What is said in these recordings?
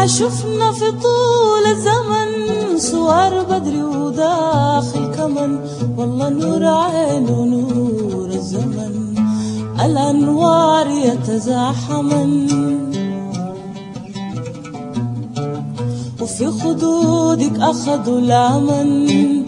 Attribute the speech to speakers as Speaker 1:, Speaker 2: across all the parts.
Speaker 1: شفنا في طول الزمن صور بدري وداخل كمن، والله نور عين ونور الزمن الأنوار يتزاحمن، وفي خدودك أخذوا الأمن،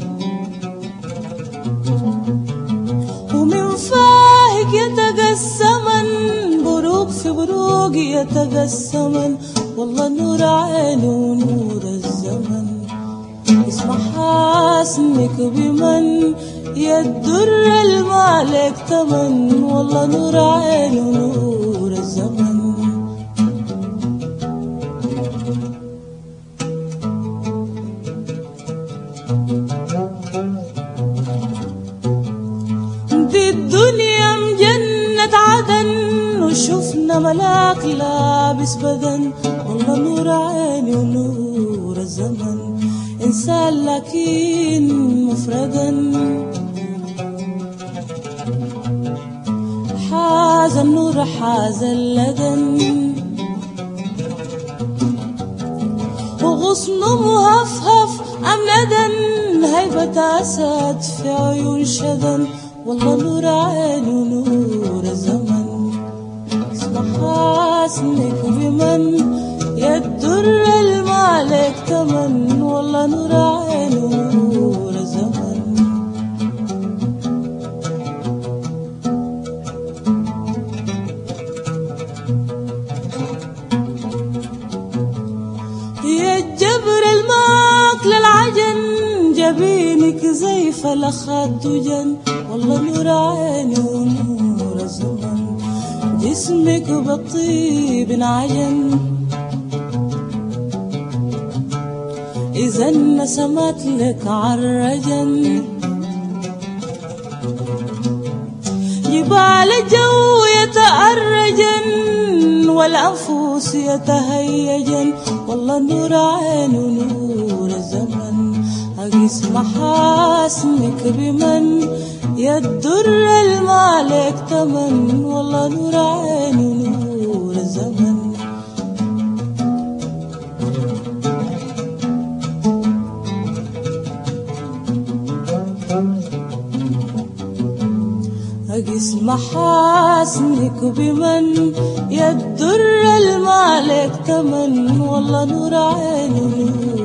Speaker 1: ومن فاهك يتقسمن بروق في بروق يتقسمن، والله نور عين ونور الزمن اسمع حاسنك بمن يدر المالك تمن، والله نور عين ونور الزمن. دي الدنيا مجنة عدن وشفنا ملاك لابس بدن، والله نور عيني ونور الزمن إنسان لكن مفردا، حاز النور حاز اللدن، وغصنه مهفهف أم ندن هيبة أسد في عيون شدن، والله نور عين ونور الزمن اسمع حاسنك بمن يدر المالك تمن، والله نور عين ونور الزمن. يا الجبر الماك للعجن جبينك زي فلخات دجن، والله نور عيني ونور الزمن جسمك بالطيب انعجن، إذا نسمت لك عالرجن جبال الجو يتأرجن والأنفس يتهيجن، والله نور عين ونور الزمن أقيس محاسنك بمن يدر المالك تمن، والله نور عين ونور الزمن. أقيس محاسنك بمن يدر المالك تمن، والله نور عين ونور